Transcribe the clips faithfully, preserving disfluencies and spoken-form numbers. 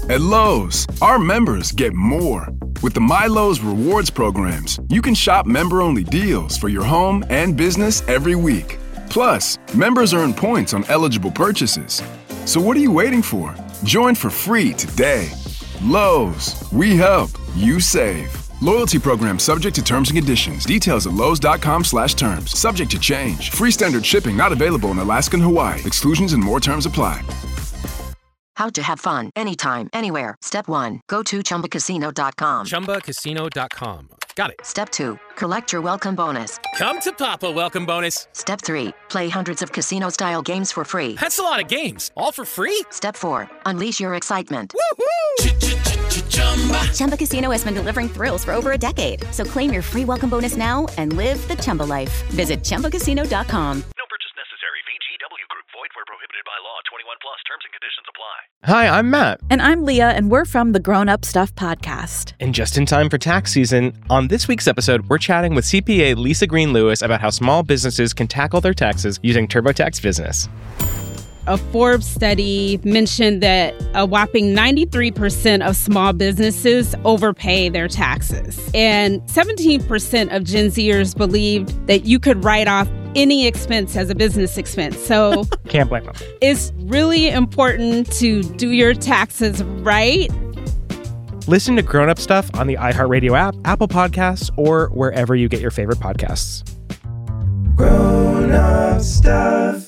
At Lowe's, our members get more. With the MyLowe's rewards programs, you can shop member-only deals for your home and business every week. Plus, members earn points on eligible purchases. So what are you waiting for? Join for free today. Lowe's, we help, you save. Loyalty program subject to terms and conditions. Details at lowes.com slash terms. Subject to change. Free standard shipping not available in Alaska and Hawaii. Exclusions and more terms apply. How to have fun anytime, anywhere. Step one, go to chumba casino dot com. chumba casino dot com. Got it. Step two, collect your welcome bonus. Come to Papa welcome bonus. Step three, play hundreds of casino-style games for free. That's a lot of games. All for free? Step four, unleash your excitement. Woohoo! Chumba Casino has been delivering thrills for over a decade. So claim your free welcome bonus now and live the Chumba life. Visit chumba casino dot com. No purchase necessary. V G W Group. Void where prohibited by law. twenty-one plus. Terms and conditions apply. Hi, I'm Matt. And I'm Leah, and we're from the Grown Up Stuff podcast. And just in time for tax season, on this week's episode, we're chatting with C P A Lisa Green Lewis about how small businesses can tackle their taxes using TurboTax Business. A Forbes study mentioned that a whopping ninety-three percent of small businesses overpay their taxes. And seventeen percent of Gen Zers believed that you could write off any expense as a business expense. So can't blame them. It's really important to do your taxes right. Listen to Grown Up Stuff on the iHeartRadio app, Apple Podcasts, or wherever you get your favorite podcasts. Grown Up Stuff.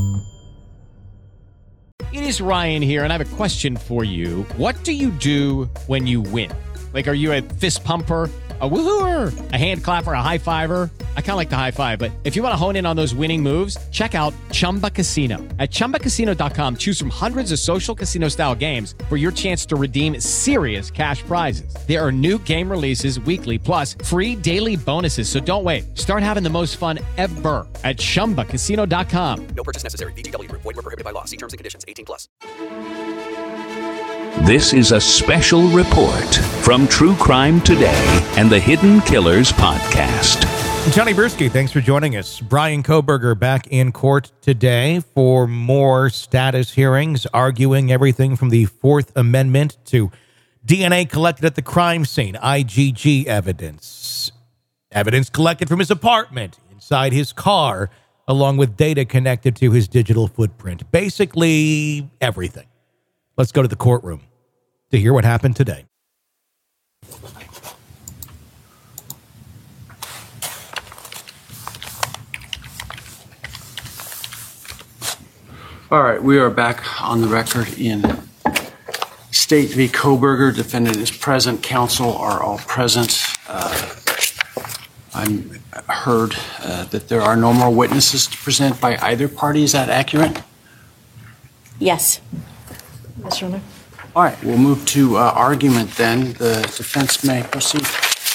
It is Ryan here, and I have a question for you. What do you do when you win? Like, are you a fist pumper, a woohooer, a hand clapper, a high fiver? I kind of like the high five, but if you want to hone in on those winning moves, check out Chumba Casino. At chumba casino dot com, choose from hundreds of social casino-style games for your chance to redeem serious cash prizes. There are new game releases weekly, plus free daily bonuses, so don't wait. Start having the most fun ever at chumba casino dot com. No purchase necessary. V G W Group. Void where prohibited by law. See terms and conditions. eighteen plus. This is a special report from True Crime Today and the Hidden Killers podcast. Johnny Bursky, thanks for joining us. Bryan Kohberger back in court today for more status hearings, arguing everything from the Fourth Amendment to D N A collected at the crime scene, I G G evidence, evidence collected from his apartment, inside his car, along with data connected to his digital footprint. Basically, everything. Let's go to the courtroom to hear what happened today. All right, we are back on the record in State v. Kohberger. Defendant is present. Counsel are all present. Uh, I'm heard uh, that there are no more witnesses to present by either party. Is that accurate? Yes. Yes, Your Honor. All right, we'll move to uh, argument then. The defense may proceed.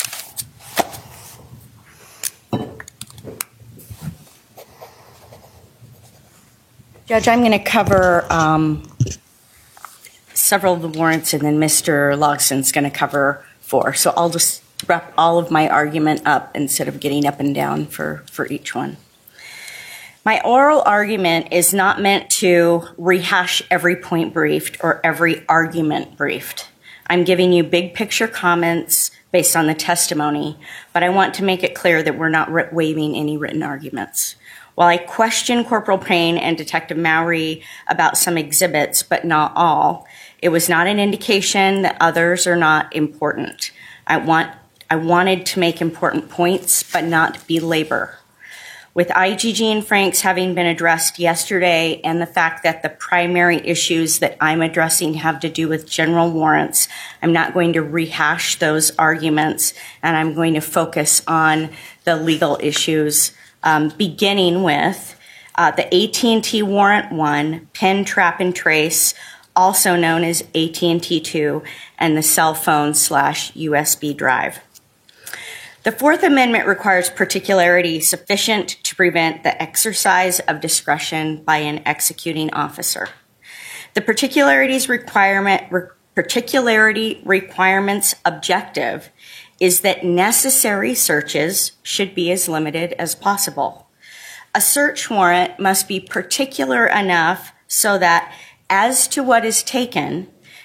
Judge, I'm going to cover um, several of the warrants, and then Mister Logson's going to cover four. So I'll just wrap all of my argument up instead of getting up and down for, for each one. My oral argument is not meant to rehash every point briefed or every argument briefed. I'm giving you big picture comments based on the testimony, but I want to make it clear that we're not waiving any written arguments. While I question Corporal Payne and Detective Mowry about some exhibits, but not all, it was not an indication that others are not important. I want, I wanted to make important points, but not belabor. With I G G and Franks having been addressed yesterday, and the fact that the primary issues that I'm addressing have to do with general warrants, I'm not going to rehash those arguments, and I'm going to focus on the legal issues, um, beginning with uh, the A T and T Warrant one, Pin, Trap, and Trace, also known as A T and T two, and the cell phone slash U S B drive. The Fourth Amendment requires particularity sufficient to prevent the exercise of discretion by an executing officer. The particularities requirement, re, particularity requirement's objective is that necessary searches should be as limited as possible. A search warrant must be particular enough so that, as to what is taken,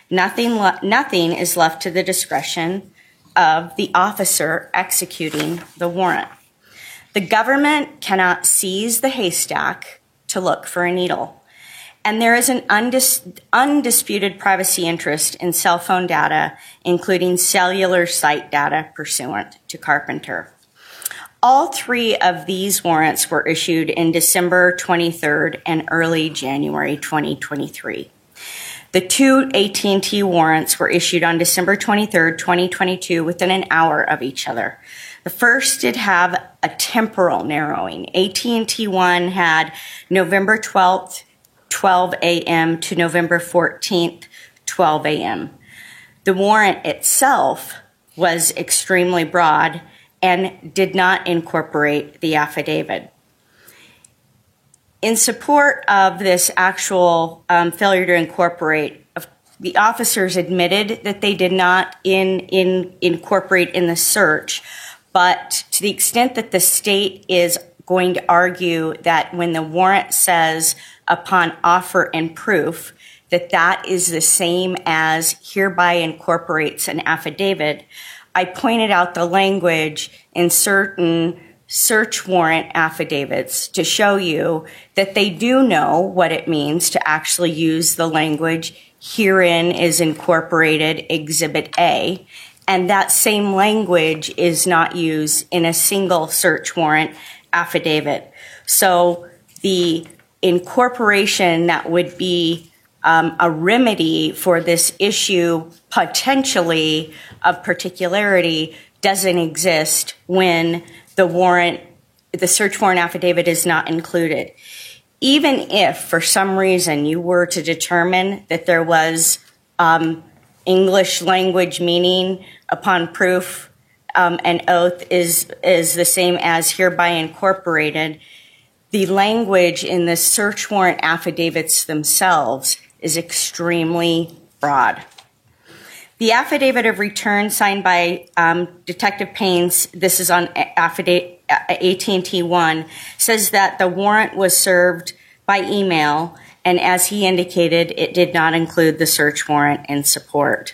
Nothing, le- nothing is left to the discretion of the officer executing the warrant. The government cannot seize the haystack to look for a needle. And there is an undis- undisputed privacy interest in cell phone data, including cellular site data pursuant to Carpenter. All three of these warrants were issued in December twenty-third and early January twenty twenty-three. The two A T and T warrants were issued on December twenty-third, twenty twenty-two, within an hour of each other. The first did have a temporal narrowing. A T and T one had November twelfth, twelve a.m. to November fourteenth, twelve a.m. The warrant itself was extremely broad and did not incorporate the affidavit. In support of this actual um, failure to incorporate, the officers admitted that they did not in, in, incorporate in the search, but to the extent that the state is going to argue that when the warrant says upon offer and proof, that that is the same as hereby incorporates an affidavit, I pointed out the language in certain search warrant affidavits to show you that they do know what it means to actually use the language herein is incorporated Exhibit A, and that same language is not used in a single search warrant affidavit. So the incorporation that would be um, a remedy for this issue potentially of particularity doesn't exist when the warrant, the search warrant affidavit is not included. Even if for some reason you were to determine that there was um, English language meaning upon proof, um, an oath is is the same as hereby incorporated, the language in the search warrant affidavits themselves is extremely broad. The affidavit of return signed by um, Detective Paynes, this is on affidavit A T and T one, says that the warrant was served by email, and as he indicated, it did not include the search warrant in support.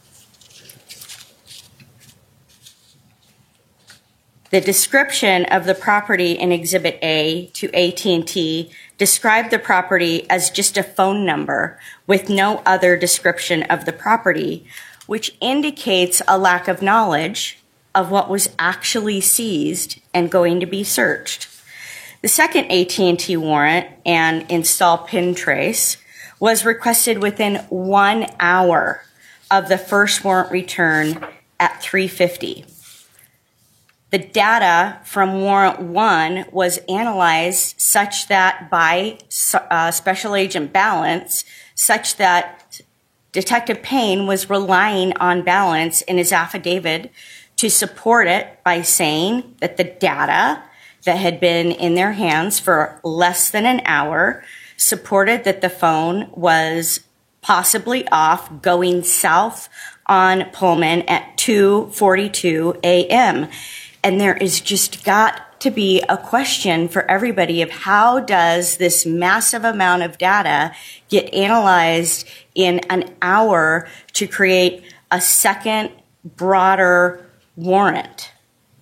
The description of the property in Exhibit A to A T and T described the property as just a phone number with no other description of the property, which indicates a lack of knowledge of what was actually seized and going to be searched. The second A T and T warrant and install pin trace was requested within one hour of the first warrant return at three fifty. The data from warrant one was analyzed such that by uh, Special Agent Balance, such that Detective Payne was relying on Balance in his affidavit to support it by saying that the data that had been in their hands for less than an hour supported that the phone was possibly off going south on Pullman at two forty-two a.m. And there is just got to be a question for everybody of how does this massive amount of data get analyzed in an hour to create a second, broader warrant.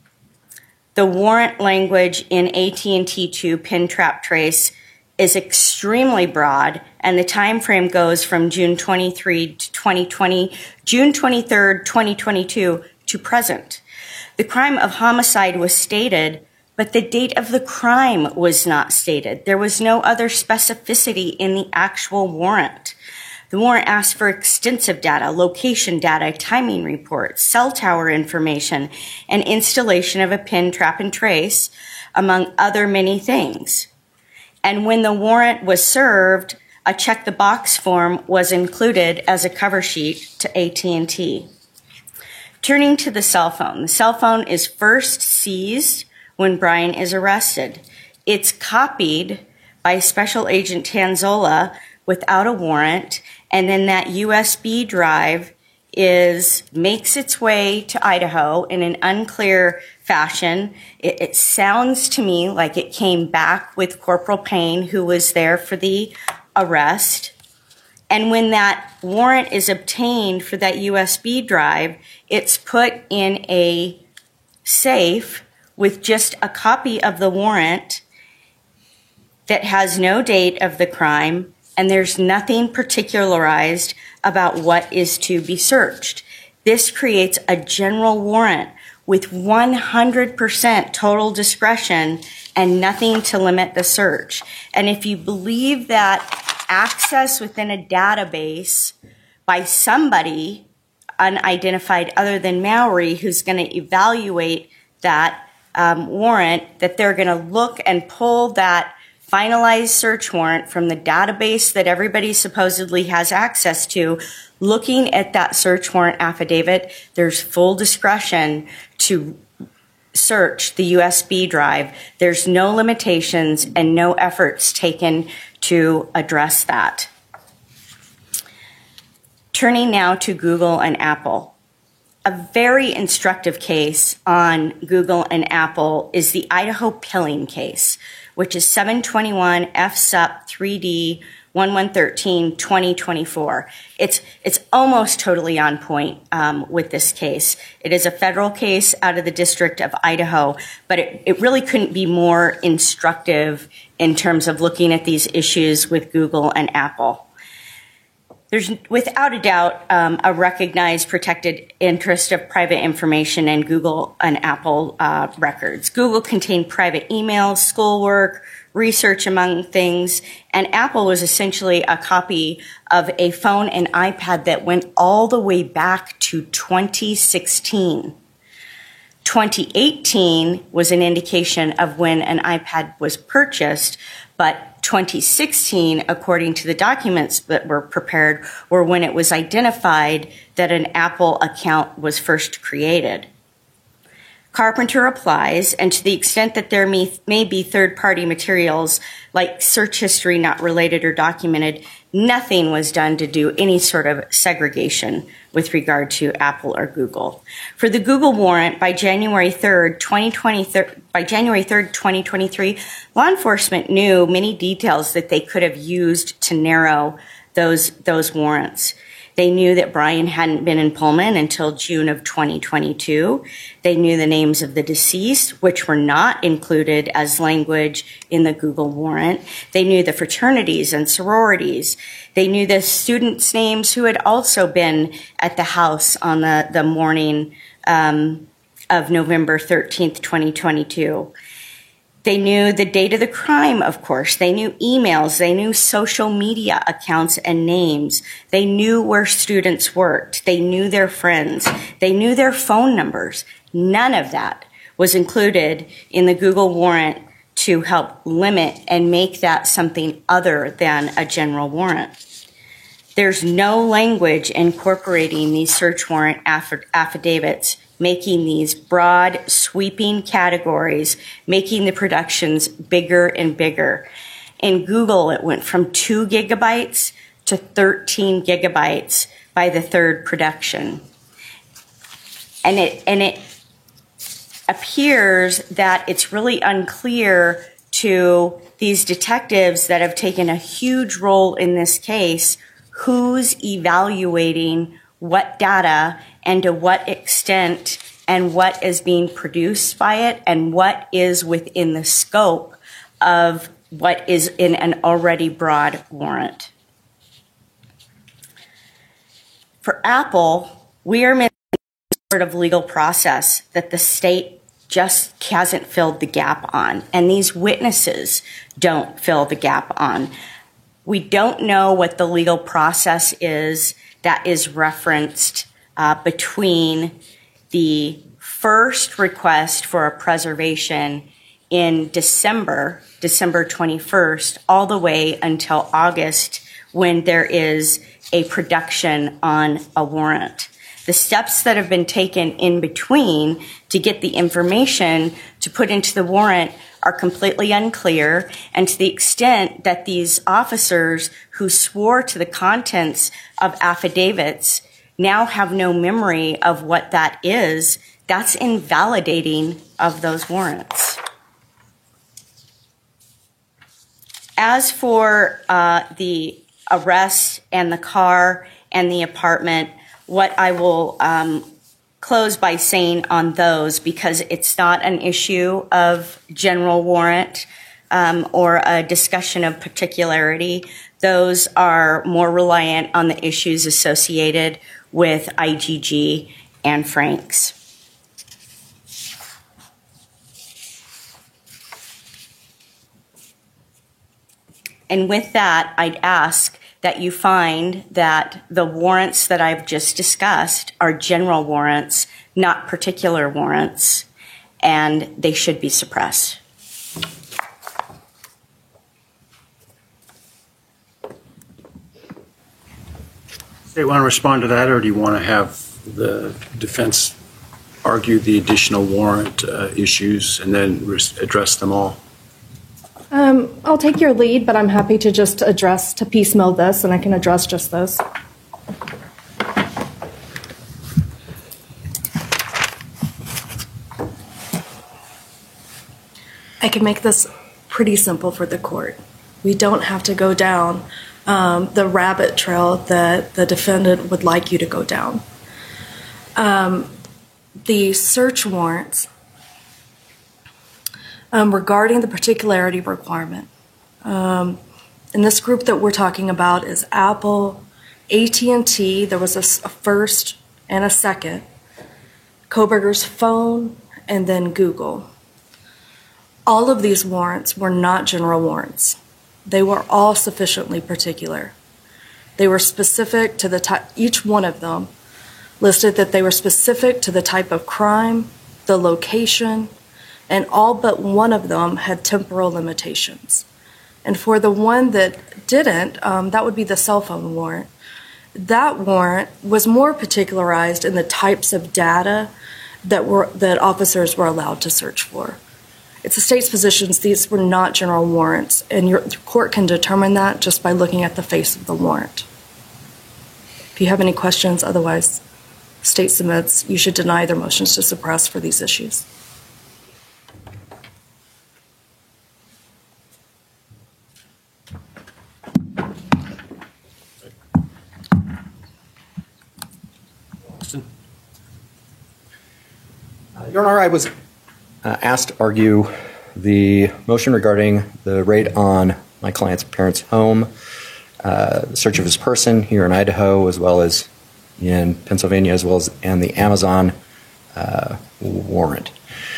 The warrant language in A T and T two pin trap trace is extremely broad, and the time frame goes from June twenty-third to twenty twenty, June twenty-third, twenty twenty-two to present. The crime of homicide was stated, but the date of the crime was not stated. There was no other specificity in the actual warrant. The warrant asked for extensive data, location data, timing reports, cell tower information, and installation of a pin, trap, and trace, among other many things. And when the warrant was served, a check the box form was included as a cover sheet to A T and T. Turning to the cell phone, the cell phone is first seized when Brian is arrested. It's copied by Special Agent Tanzola without a warrant, and then that U S B drive is makes its way to Idaho in an unclear fashion. It, it sounds to me like it came back with Corporal Payne, who was there for the arrest. And when that warrant is obtained for that U S B drive, it's put in a safe with just a copy of the warrant that has no date of the crime, and there's nothing particularized about what is to be searched. This creates a general warrant with one hundred percent total discretion and nothing to limit the search. And if you believe that access within a database by somebody unidentified other than Mallory, who's going to evaluate that um, warrant, that they're going to look and pull that finalized search warrant from the database that everybody supposedly has access to, looking at that search warrant affidavit, there's full discretion to search the U S B drive. There's no limitations and no efforts taken to address that. Turning now to Google and Apple. A very instructive case on Google and Apple is the Idaho Pilling case, which is seven twenty-one F S U P three D eleven thirteen twenty twenty-four. It's it's almost totally on point um, with this case. It is a federal case out of the District of Idaho, but it, it really couldn't be more instructive in terms of looking at these issues with Google and Apple. There's without a doubt um, a recognized protected interest of private information in Google and Apple uh, records. Google contained private emails, schoolwork, research, among things, and Apple was essentially a copy of a phone and iPad that went all the way back to twenty sixteen. twenty eighteen was an indication of when an iPad was purchased, but twenty sixteen, according to the documents that were prepared, were when it was identified that an Apple account was first created. Carpenter applies, and to the extent that there may, may be third-party materials like search history not related or documented, nothing was done to do any sort of segregation with regard to Apple or Google. For the Google warrant, by January third, twenty twenty, by January third, twenty twenty-three, law enforcement knew many details that they could have used to narrow those, those warrants. They knew that Brian hadn't been in Pullman until June of twenty twenty-two. They knew the names of the deceased, which were not included as language in the Google warrant. They knew the fraternities and sororities. They knew the students' names who had also been at the house on the, the morning um, of November thirteenth, twenty twenty-two. They knew the date of the crime, of course. They knew emails. They knew social media accounts and names. They knew where students worked. They knew their friends. They knew their phone numbers. None of that was included in the Google warrant to help limit and make that something other than a general warrant. There's no language incorporating these search warrant aff- affidavits, making these broad, sweeping categories, making the productions bigger and bigger. In Google, it went from two gigabytes to thirteen gigabytes by the third production. And it, and it appears that it's really unclear to these detectives that have taken a huge role in this case who's evaluating what data and to what extent and what is being produced by it and what is within the scope of what is in an already broad warrant. For Apple, we are missing a sort of legal process that the state just hasn't filled the gap on, and these witnesses don't fill the gap on. We don't know what the legal process is that is referenced uh, between the first request for a preservation in December, December twenty-first, all the way until August when there is a production on a warrant. The steps that have been taken in between to get the information to put into the warrant are completely unclear, and to the extent that these officers who swore to the contents of affidavits now have no memory of what that is, that's invalidating of those warrants. As for uh, the arrest and the car and the apartment. What I will um, close by saying on those, because it's not an issue of general warrant um, or a discussion of particularity. Those are more reliant on the issues associated with I G G and Franks. And with that, I'd ask that you find that the warrants that I've just discussed are general warrants, not particular warrants, and they should be suppressed. Do you want to respond to that, or do you want to have the defense argue the additional warrant uh, issues and then res- address them all? Um, I'll take your lead, but I'm happy to just address, to piecemeal this, and I can address just those. I can make this pretty simple for the court. We don't have to go down um, the rabbit trail that the defendant would like you to go down. Um, the search warrants Um, regarding the particularity requirement. Um, and this group that we're talking about is Apple, A T and T, there was a, a first and a second, Kohberger's phone, and then Google. All of these warrants were not general warrants. They were all sufficiently particular. They were specific to the type, each one of them listed that they were specific to the type of crime, the location, and all but one of them had temporal limitations. And for the one that didn't, um, that would be the cell phone warrant. That warrant was more particularized in the types of data that were that officers were allowed to search for. It's the state's position these were not general warrants, and your the court can determine that just by looking at the face of the warrant. If you have any questions, otherwise, state submits you should deny their motions to suppress for these issues. Your Honor, I was uh, asked to argue the motion regarding the raid on my client's parents' home, uh, the search of his person here in Idaho, as well as in Pennsylvania, as well as and the Amazon uh, warrant.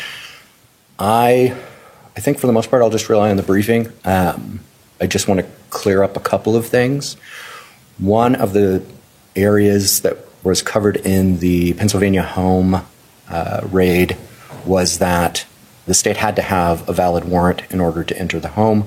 I, I think for the most part, I'll just rely on the briefing. Um, I just want to clear up a couple of things. One of the areas that was covered in the Pennsylvania home Uh, raid was that the state had to have a valid warrant in order to enter the home.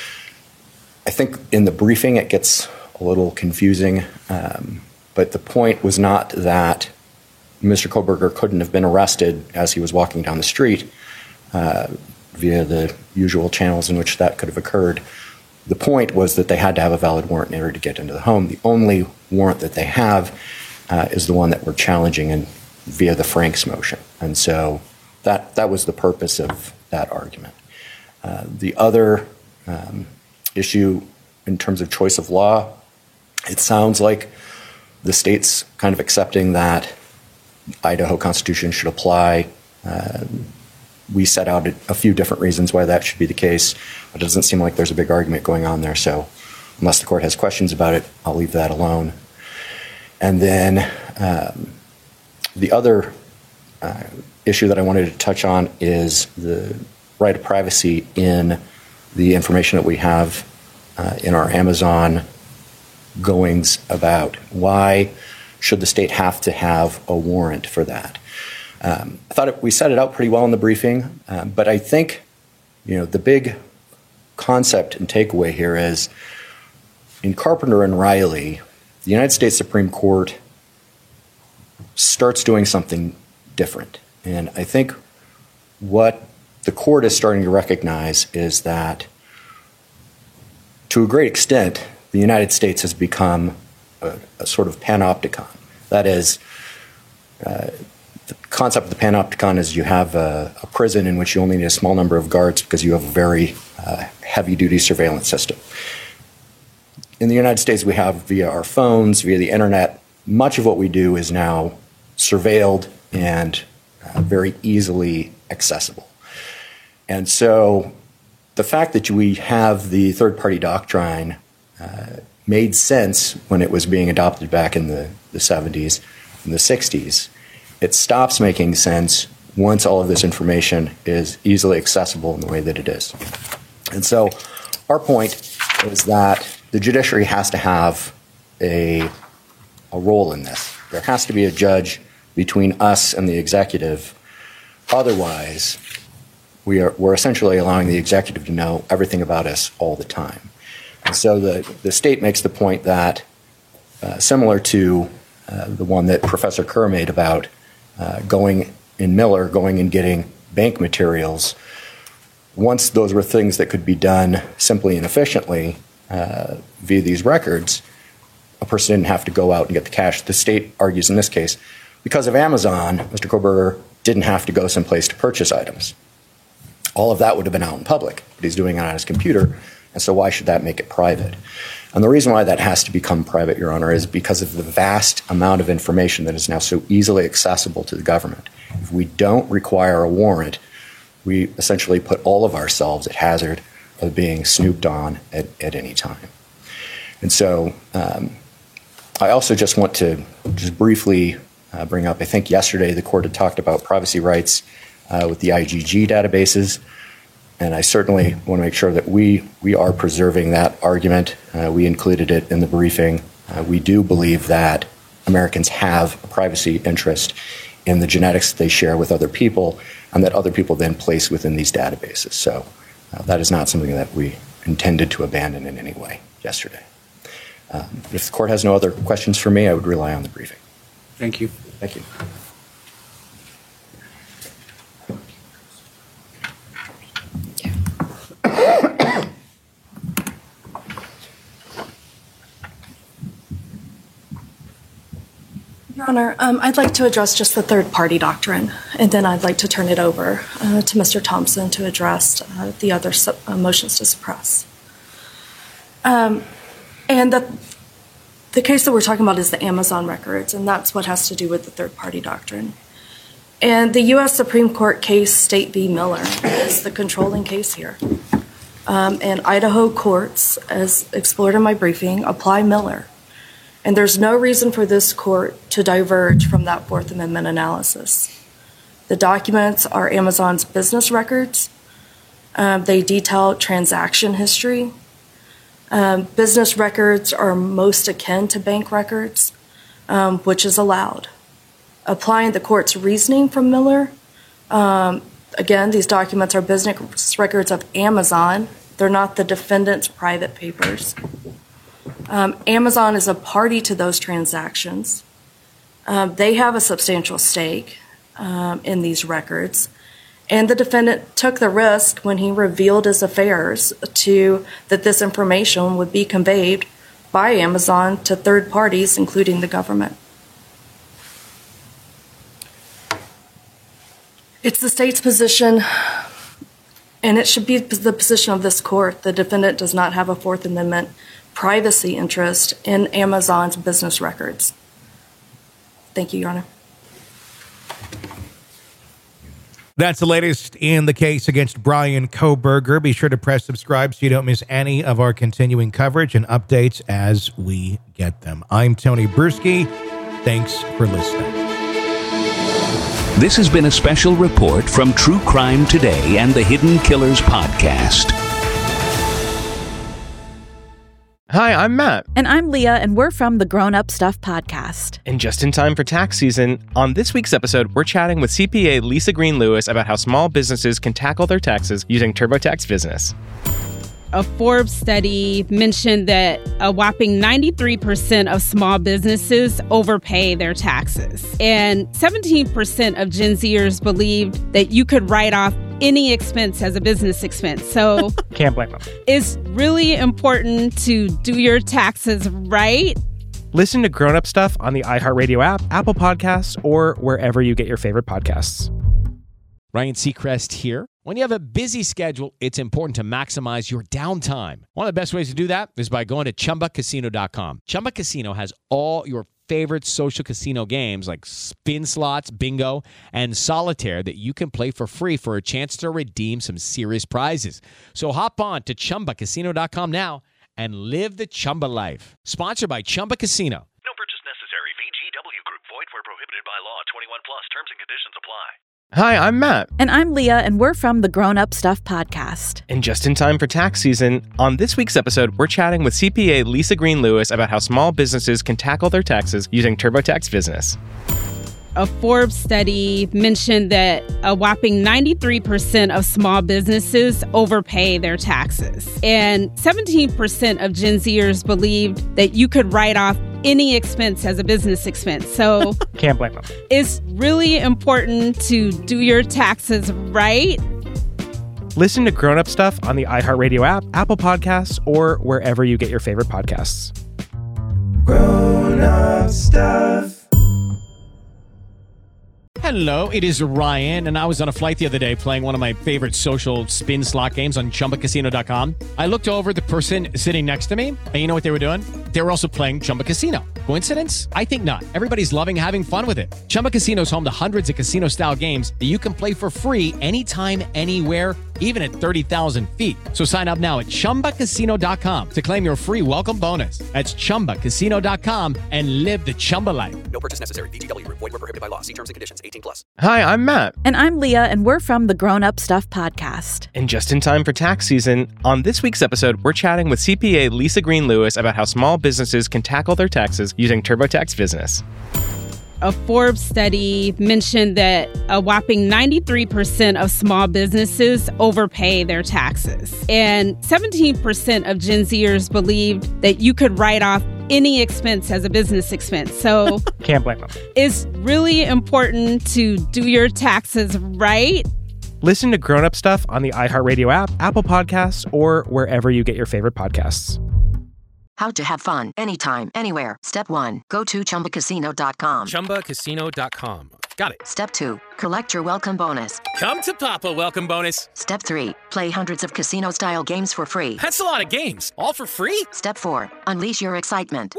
I think in the briefing it gets a little confusing, um, but the point was not that Mister Kohberger couldn't have been arrested as he was walking down the street uh, via the usual channels in which that could have occurred. The point was that they had to have a valid warrant in order to get into the home. The only warrant that they have uh, is the one that we're challenging and via the Franks motion. And so that that was the purpose of that argument. Uh, the other um, issue in terms of choice of law, it sounds like the state's kind of accepting that Idaho Constitution should apply. Uh, we set out a few different reasons why that should be the case. It doesn't seem like there's a big argument going on there. So unless the court has questions about it, I'll leave that alone. And then um, the other uh, issue that I wanted to touch on is the right of privacy in the information that we have uh, in our Amazon goings about. Why should the state have to have a warrant for that? Um, I thought it, we set it out pretty well in the briefing, uh, but I think, you know, the big concept and takeaway here is in Carpenter and Riley, the United States Supreme Court starts doing something different. And I think what the court is starting to recognize is that to a great extent, the United States has become a, a sort of panopticon. That is, uh, the concept of the panopticon is you have a, a prison in which you only need a small number of guards because you have a very uh, heavy-duty surveillance system. in the United States, we have via our phones, via the internet, much of what we do is now surveilled and uh, very easily accessible. And so the fact that we have the third-party doctrine uh, made sense when it was being adopted back in the, the seventies and the sixties. It stops making sense once all of this information is easily accessible in the way that it is. And so our point is that the judiciary has to have a, a role in this. There has to be a judge between us and the executive. Otherwise, we are, we're essentially allowing the executive to know everything about us all the time. And so the, the state makes the point that, uh, similar to uh, the one that Professor Kerr made about uh, going in Miller, going and getting bank materials, once those were things that could be done simply and efficiently uh, via these records, a person didn't have to go out and get the cash. The state argues in this case, because of Amazon, Mister Kohberger didn't have to go someplace to purchase items. All of that would have been out in public, but he's doing it on his computer, and so why should that make it private? And the reason why that has to become private, Your Honor, is because of the vast amount of information that is now so easily accessible to the government. If we don't require a warrant, we essentially put all of ourselves at hazard of being snooped on at, at any time. And so um, I also just want to just briefly uh, bring up, I think yesterday the court had talked about privacy rights uh, with the I G G databases. And I certainly want to make sure that we, we are preserving that argument. Uh, we included it in the briefing. Uh, we do believe that Americans have a privacy interest in the genetics that they share with other people and that other people then place within these databases. So uh, that is not something that we intended to abandon in any way yesterday. Um, if the court has no other questions for me, I would rely on the briefing. Thank you. Thank you. Your Honor, um, I'd like to address just the third-party doctrine, and then I'd like to turn it over uh, to Mister Thompson to address uh, the other su- uh, motions to suppress. Um, and the, the case that we're talking about is the Amazon records, and that's what has to do with the third-party doctrine. And the U S Supreme Court case State v. Miller is the controlling case here. Um, and Idaho courts, as explored in my briefing, apply Miller. And there's no reason for this court to diverge from that Fourth Amendment analysis. The documents are Amazon's business records. Um, they detail transaction history. Um, business records are most akin to bank records, um, which is allowed. Applying the court's reasoning from Miller, um, again, these documents are business records of Amazon. They're not the defendant's private papers. Um, Amazon is a party to those transactions. Um, they have a substantial stake um, in these records. And the defendant took the risk when he revealed his affairs to that this information would be conveyed by Amazon to third parties, including the government. It's the state's position, and it should be the position of this court, the defendant does not have a Fourth Amendment privacy interest in Amazon's business records. Thank you, Your Honor. That's the latest in the case against Bryan Kohberger. Be sure to press subscribe so you don't miss any of our continuing coverage and updates as we get them. I'm Tony Bruschi. Thanks for listening. This has been a special report from True Crime Today and the Hidden Killers podcast. Hi, I'm Matt. And I'm Leah, and we're from the Grown Up Stuff podcast. And just in time for tax season, on this week's episode, we're chatting with C P A Lisa Green Lewis about how small businesses can tackle their taxes using TurboTax Business. A Forbes study mentioned that a whopping ninety-three percent of small businesses overpay their taxes. And seventeen percent of Gen Zers believed that you could write off any expense as a business expense. So can't blame them. It's really important to do your taxes right. Listen to Grown Up Stuff on the iHeartRadio app, Apple Podcasts, or wherever you get your favorite podcasts. Ryan Seacrest here. When you have a busy schedule, it's important to maximize your downtime. One of the best ways to do that is by going to Chumba Casino dot com. Chumba Casino has all your favorite social casino games like spin slots, bingo, and solitaire that you can play for free for a chance to redeem some serious prizes. So hop on to Chumba Casino dot com now and live the Chumba life. Sponsored by Chumba Casino. No purchase necessary. V G W Group. Void where prohibited by law. twenty-one plus. Terms and conditions apply. Hi, I'm Matt. And I'm Leah, and we're from the Grown Up Stuff podcast. And just in time for tax season, on this week's episode, we're chatting with C P A Lisa Green Lewis about how small businesses can tackle their taxes using TurboTax Business. A Forbes study mentioned that a whopping ninety-three percent of small businesses overpay their taxes. And seventeen percent of Gen Zers believed that you could write off any expense as a business expense. So can't blame them. It's really important to do your taxes right. Listen to Grown Up Stuff on the iHeartRadio app, Apple Podcasts, or wherever you get your favorite podcasts. Grown Up Stuff. Hello, it is Ryan, and I was on a flight the other day playing one of my favorite social spin slot games on Chumba Casino dot com. I looked over at the person sitting next to me, and you know what they were doing? They were also playing Chumba Casino. Coincidence? I think not. Everybody's loving having fun with it. Chumba Casino is home to hundreds of casino-style games that you can play for free anytime, anywhere, even at thirty thousand feet. So sign up now at Chumba Casino dot com to claim your free welcome bonus. That's Chumba Casino dot com and live the Chumba life. No purchase necessary. V G W Group. Void where prohibited by law. See terms and conditions. eighteen plus. Hi, I'm Matt. And I'm Leah, and we're from the Grown Up Stuff podcast. And just in time for tax season, on this week's episode, we're chatting with C P A Lisa Green Lewis about how small businesses can tackle their taxes using TurboTax Business. A Forbes study mentioned that a whopping ninety-three percent of small businesses overpay their taxes. And seventeen percent of Gen Zers believed that you could write off any expense as a business expense. So can't blame them. It's really important to do your taxes right. Listen to Grown Up Stuff on the iHeartRadio app, Apple Podcasts, or wherever you get your favorite podcasts. How to have fun anytime, anywhere. Step one, go to Chumba Casino dot com. Chumba Casino dot com. Got it. Step two, collect your welcome bonus. Come to Papa Welcome Bonus. Step three, play hundreds of casino-style games for free. That's a lot of games, all for free? Step four, unleash your excitement.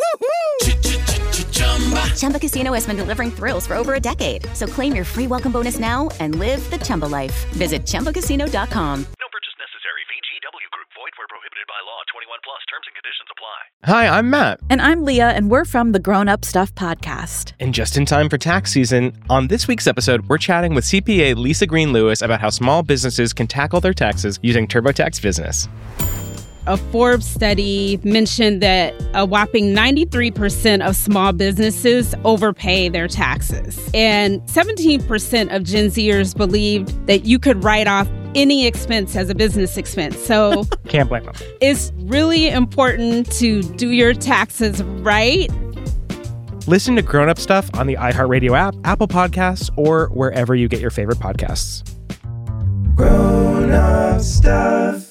Chumba Casino has been delivering thrills for over a decade. So claim your free welcome bonus now and live the Chumba life. Visit Chumba Casino dot com. No purchase necessary. V G W Group. Void where prohibited by law. twenty-one plus. Terms and conditions apply. Hi, I'm Matt. And I'm Leah, and we're from the Grown Up Stuff podcast. And just in time for tax season, on this week's episode, we're chatting with C P A Lisa Green Lewis about how small businesses can tackle their taxes using TurboTax Business. A Forbes study mentioned that a whopping ninety-three percent of small businesses overpay their taxes. And seventeen percent of Gen Zers believed that you could write off any expense as a business expense. So can't blame them. It's really important to do your taxes right. Listen to Grown Up Stuff on the iHeartRadio app, Apple Podcasts, or wherever you get your favorite podcasts. Grown Up Stuff.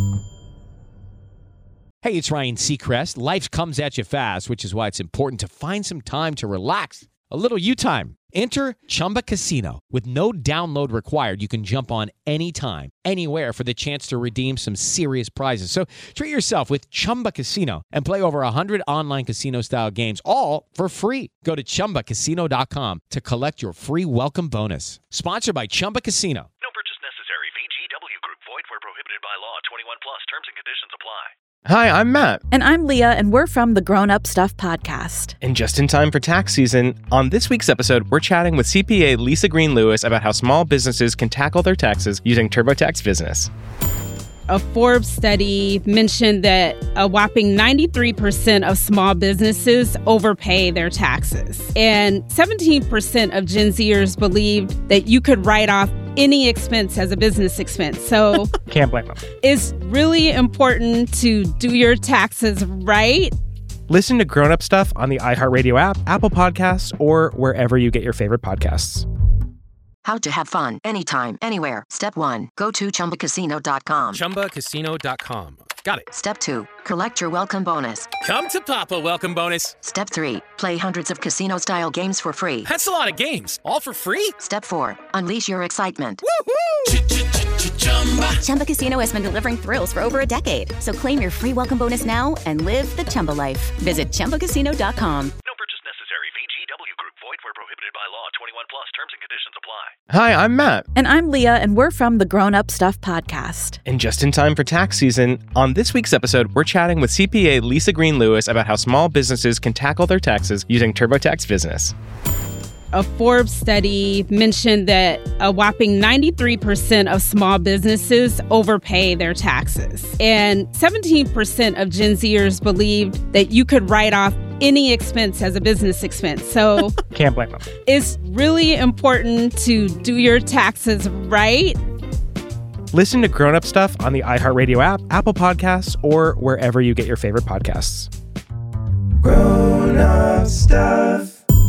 Hey, it's Ryan Seacrest. Life comes at you fast, which is why it's important to find some time to relax. A little you time. Enter Chumba Casino. With no download required, you can jump on anytime, anywhere for the chance to redeem some serious prizes. So treat yourself with Chumba Casino and play over one hundred online casino-style games, all for free. Go to Chumba Casino dot com to collect your free welcome bonus. Sponsored by Chumba Casino. No purchase necessary. V G W Group. Void where prohibited by law. twenty-one plus. Terms and conditions apply. Hi, I'm Matt. And I'm Leah, and we're from the Grown Up Stuff podcast. And just in time for tax season, on this week's episode, we're chatting with C P A Lisa Green Lewis about how small businesses can tackle their taxes using TurboTax Business. A Forbes study mentioned that a whopping ninety-three percent of small businesses overpay their taxes. And seventeen percent of Gen Zers believed that you could write off any expense as a business expense. So can't blame them. It's really important to do your taxes right. Listen to Grown Up Stuff on the iHeartRadio app, Apple Podcasts, or wherever you get your favorite podcasts. How to have fun anytime, anywhere. Step one, go to Chumba Casino dot com. Chumba Casino dot com. Got it. Step two, collect your welcome bonus. Come to Papa Welcome Bonus. Step three, play hundreds of casino-style games for free. That's a lot of games, all for free? Step four, unleash your excitement. Chumba Casino has been delivering thrills for over a decade. So claim your free welcome bonus now and live the Chumba life. Visit Chumba Casino dot com. No purchase necessary. V G W Group. Void where prohibited by law. twenty-one plus. Terms and conditions apply. Hi, I'm Matt. And I'm Leah, and we're from the Grown Up Stuff podcast. And just in time for tax season, on this week's episode, we're chatting with C P A Lisa Green Lewis about how small businesses can tackle their taxes using TurboTax Business. A Forbes study mentioned that a whopping ninety-three percent of small businesses overpay their taxes. And seventeen percent of Gen Zers believed that you could write off any expense as a business expense. So can't blame them. It's really important to do your taxes right. Listen to Grown Up Stuff on the iHeartRadio app, Apple Podcasts, or wherever you get your favorite podcasts. Grown Up Stuff.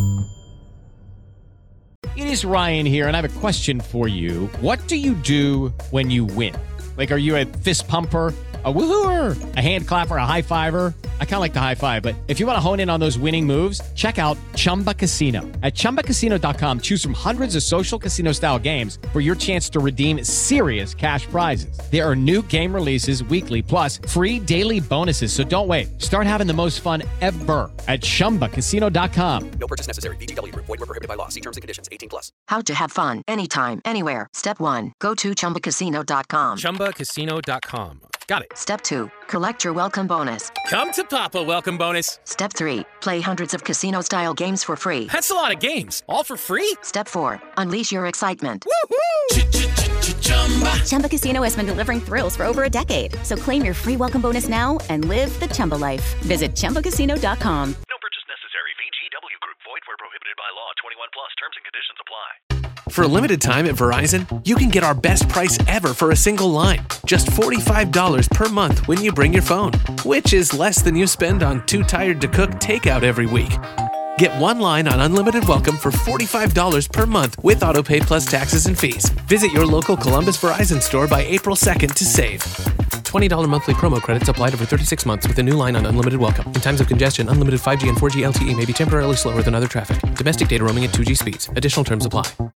It is Ryan here, and I have a question for you. What do you do when you win? Like, are you a fist pumper, a woohooer, a hand clapper, a high fiver? I kind of like the high five, but if you want to hone in on those winning moves, check out Chumba Casino. At Chumba Casino dot com, choose from hundreds of social casino-style games for your chance to redeem serious cash prizes. There are new game releases weekly, plus free daily bonuses, so don't wait. Start having the most fun ever at Chumba Casino dot com. No purchase necessary. V G W Group. Void where prohibited by law. See terms and conditions. eighteen plus. How to have fun anytime, anywhere. Step one, go to Chumba Casino dot com. Chumba Casino dot com. Got it. Step two, collect your welcome bonus. Come to Papa welcome bonus. Step three, play hundreds of casino-style games for free. That's a lot of games, all for free? Step four, unleash your excitement. Woohoo! Chumba Casino has been delivering thrills for over a decade. So claim your free welcome bonus now and live the Chumba life. Visit Chumba Casino dot com. No purchase necessary. V G W Group. Void where prohibited by law. twenty-one plus. Terms and conditions apply. For a limited time at Verizon, you can get our best price ever for a single line. Just forty-five dollars per month when you bring your phone, which is less than you spend on Too Tired to Cook takeout every week. Get one line on Unlimited Welcome for forty-five dollars per month with AutoPay plus taxes and fees. Visit your local Columbus Verizon store by April second to save. twenty dollars monthly promo credits applied over thirty-six months with a new line on Unlimited Welcome. In times of congestion, unlimited five G and four G L T E may be temporarily slower than other traffic. Domestic data roaming at two G speeds. Additional terms apply.